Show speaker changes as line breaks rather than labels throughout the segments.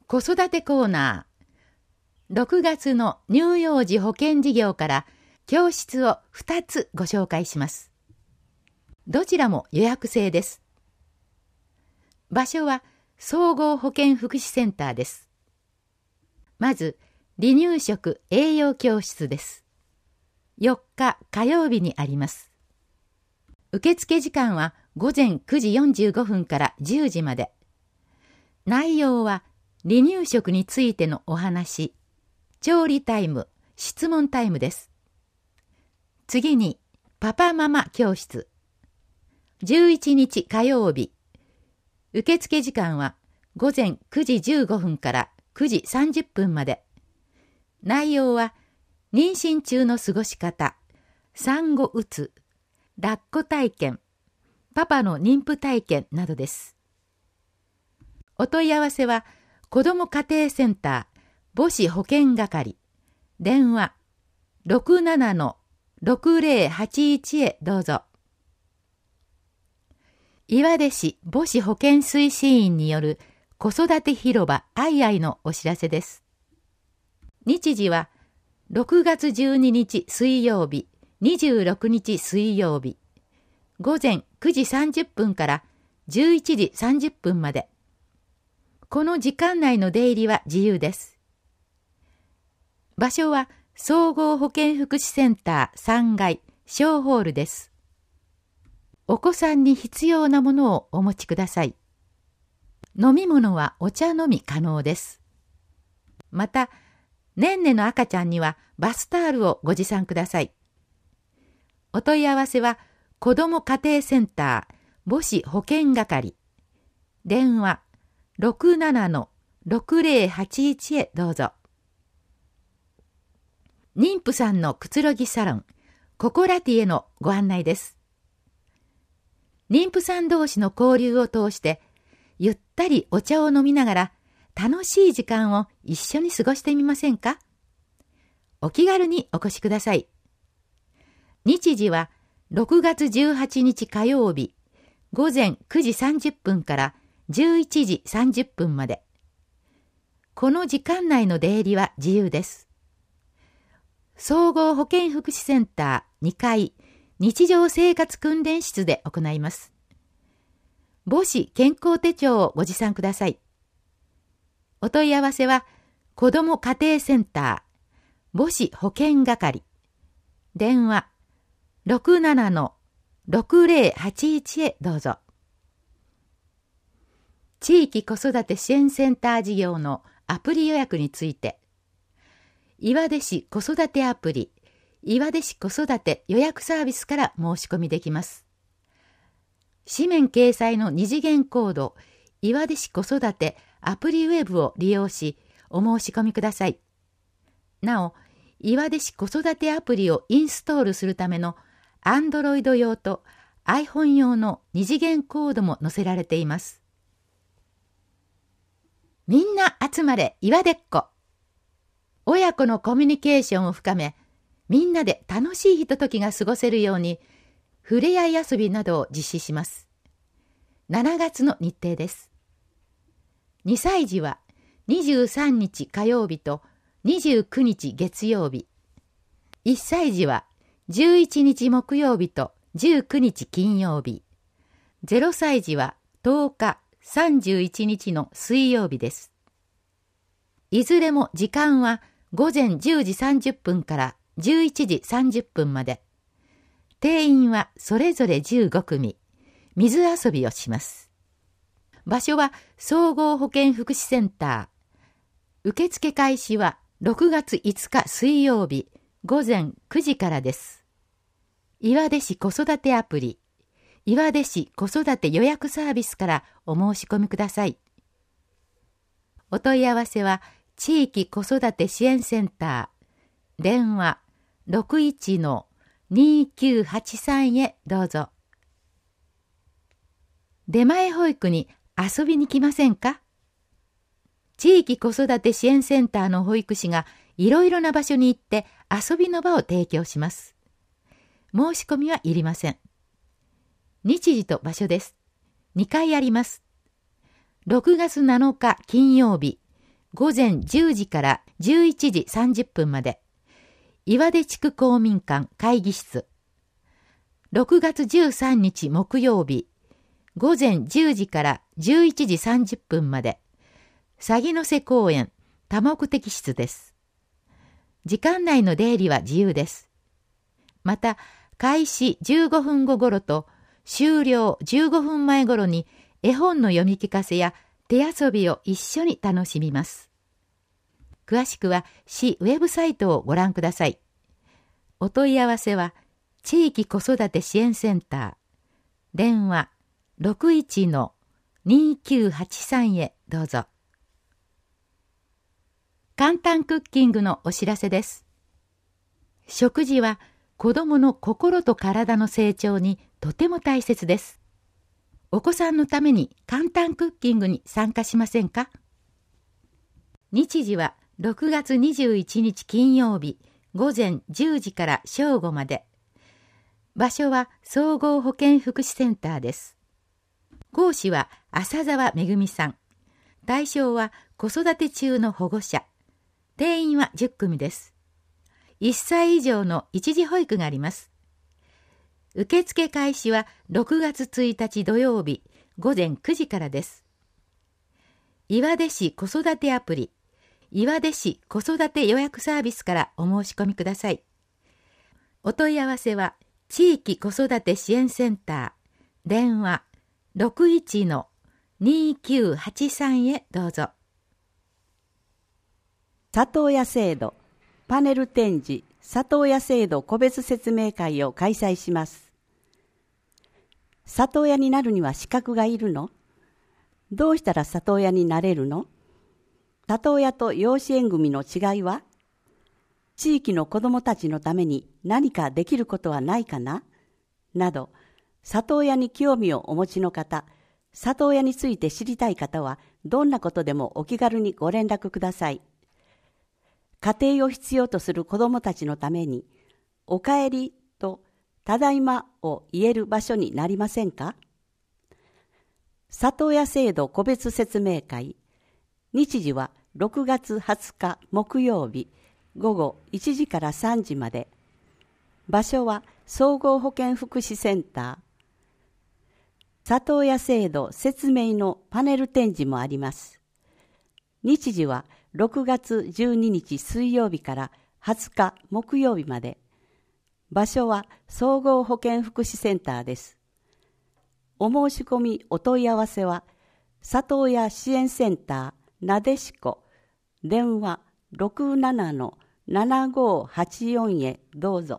子育てコーナー。6月の乳幼児保健事業から教室を2つご紹介します。どちらも予約制です。場所は総合保健福祉センターです。まず、離乳食栄養教室です。4日火曜日にあります。受付時間は午前9時45分から10時まで。内容は離乳食についてのお話、調理タイム、質問タイムです。次にパパママ教室。11日火曜日。受付時間は午前9時15分から9時30分まで。内容は妊娠中の過ごし方、産後うつ、抱っこ体験、パパの妊婦体験などです。お問い合わせは子ども家庭センター母子保健係、電話 67-6081 へどうぞ。岩出市母子保健推進員による子育て広場アイアイのお知らせです。日時は6月12日水曜日、26日水曜日、午前9時30分から11時30分まで。この時間内の出入りは自由です。場所は総合保健福祉センター3階小ホールです。お子さんに必要なものをお持ちください。飲み物はお茶飲み可能です。また、ねんねの赤ちゃんにはバスタオルをご持参ください。お問い合わせは子ども家庭センター母子保健係、電話 67-6081 へどうぞ。妊婦さんのくつろぎサロンココラティへのご案内です。妊婦さん同士の交流を通してゆったりお茶を飲みながら楽しい時間を一緒に過ごしてみませんか？お気軽にお越しください。日時は6月18日火曜日、午前9時30分から11時30分まで。この時間内の出入りは自由です。総合保健福祉センター2階日常生活訓練室で行います。母子健康手帳をご持参ください。お問い合わせは子ども家庭センター母子保健係、電話 67-6081 へどうぞ。地域子育て支援センター事業のアプリ予約について、岩出市子育てアプリ岩出市子育て予約サービスから申し込みできます。紙面掲載の2次元コード岩出市子育てアプリウェブを利用しお申し込みください。なお、岩出市子育てアプリをインストールするための Android 用と iPhone 用の2次元コードも載せられています。みんな集まれ岩出っ子。親子のコミュニケーションを深め、みんなで楽しいひとときが過ごせるように、ふれあい遊びなどを実施します。7月の日程です。2歳児は23日火曜日と29日月曜日。1歳児は11日木曜日と19日金曜日。0歳児は10日31日の水曜日です。いずれも時間は午前10時30分から11時30分まで。定員はそれぞれ15組。水遊びをします。場所は総合保健福祉センター。受付開始は6月5日水曜日午前9時からです。岩出市子育てアプリ、岩出市子育て予約サービスからお申し込みください。お問い合わせは地域子育て支援センター。電話 61-2983 へどうぞ。出前保育に遊びに来ませんか？地域子育て支援センターの保育士がいろいろな場所に行って遊びの場を提供します。申し込みはいりません。日時と場所です。2回あります。6月7日金曜日午前10時から11時30分まで、岩出地区公民館会議室。6月13日木曜日、午前10時から11時30分まで、鷺の瀬公園多目的室です。時間内の出入りは自由です。また、開始15分後頃と終了15分前頃に絵本の読み聞かせや手遊びを一緒に楽しみます。詳しくは市ウェブサイトをご覧ください。お問い合わせは地域子育て支援センター、電話 61-2983 へどうぞ。簡単クッキングのお知らせです。食事は子どもの心と体の成長にとても大切です。お子さんのために簡単クッキングに参加しませんか？日時は6月21日金曜日午前10時から正午まで。場所は総合保健福祉センターです。講師は浅澤めぐみさん。対象は子育て中の保護者。定員は10組です。1歳以上の一時保育があります。受付開始は6月1日土曜日午前9時からです。岩出市子育てアプリ、岩出市子育て予約サービスからお申し込みください。お問い合わせは地域子育て支援センター、電話 61-2983 へどうぞ。
里親制度パネル展示里親制度個別説明会を開催します。里親になるには資格がいるの？どうしたら里親になれるの？里親と養子縁組の違いは？地域の子どもたちのために何かできることはないかな？など、里親に興味をお持ちの方、里親について知りたい方は、どんなことでもお気軽にご連絡ください。家庭を必要とする子どもたちのために、おかえりとただいまを言える場所になりませんか？里親制度個別説明会、日時は6月20日木曜日午後1時から3時まで。場所は総合保健福祉センター。里親制度説明のパネル展示もあります。日時は6月12日水曜日から20日木曜日まで。場所は総合保健福祉センターです。お申し込みお問い合わせは里親支援センターなでしこ、電話 67-7584 へどうぞ。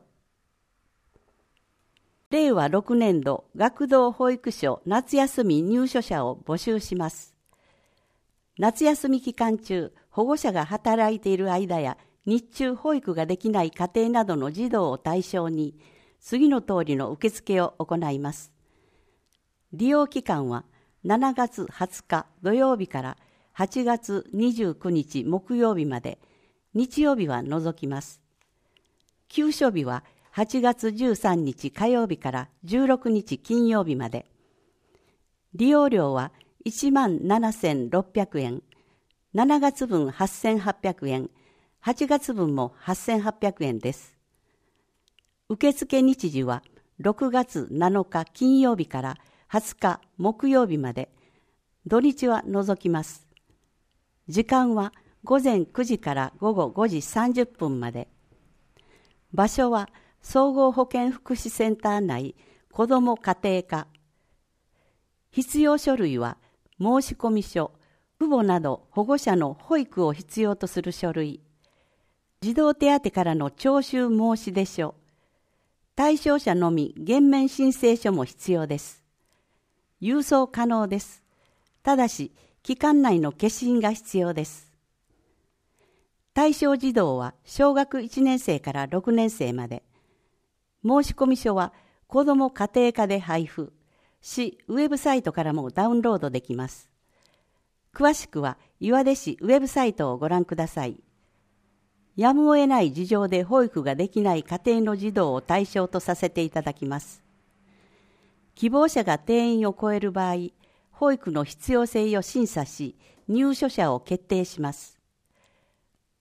令和6年度学童保育所夏休み入所者を募集します。夏休み期間中、保護者が働いている間や日中保育ができない家庭などの児童を対象に、次の通りの受付を行います。利用期間は7月20日土曜日から8月29日木曜日まで、日曜日は除きます。休所日は8月13日火曜日から16日金曜日まで。利用料は17,600円、7月分8,800円、8月分も8,800円です。受付日時は6月7日金曜日から20日木曜日まで、土日は除きます。時間は午前9時から午後5時30分まで。場所は総合保健福祉センター内子ども家庭課。必要書類は申込書、父母など保護者の保育を必要とする書類、児童手当からの徴収申出書、対象者のみ減免申請書も必要です。郵送可能です。ただし、期間内の消印が必要です。対象児童は小学1年生から6年生まで。申込書は子ども家庭課で配布。市ウェブサイトからもダウンロードできます。詳しくは岩出市ウェブサイトをご覧ください。やむを得ない事情で保育ができない家庭の児童を対象とさせていただきます。希望者が定員を超える場合、保育の必要性を審査し、入所者を決定します。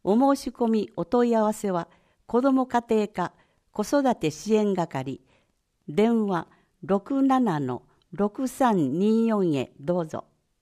お申し込みお問い合わせは子ども家庭科子育て支援係電話 67-6324 へどうぞ。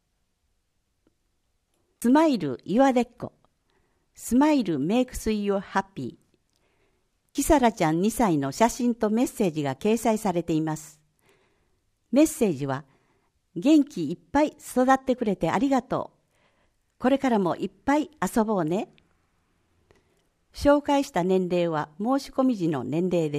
スマイル岩でっこスマイルメイクスユーハッピー。キサラちゃん2歳の写真とメッセージが掲載されています。メッセージは、元気いっぱい育ってくれてありがとう。これからもいっぱい遊ぼうね。紹介した年齢は申し込み時の年齢です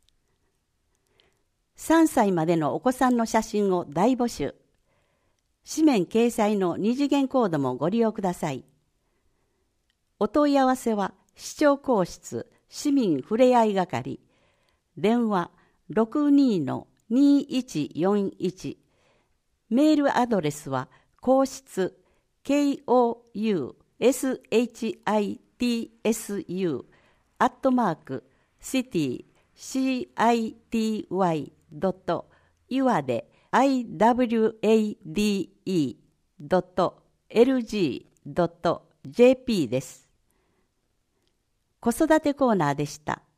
。3歳までのお子さんの写真を大募集。紙面掲載の二次元コードもご利用ください。お問い合わせは市長公室市民ふれあい係電話 62-2141 メールアドレスは公室 kouscity.iwade.lg.jp です。子育てコーナーでした。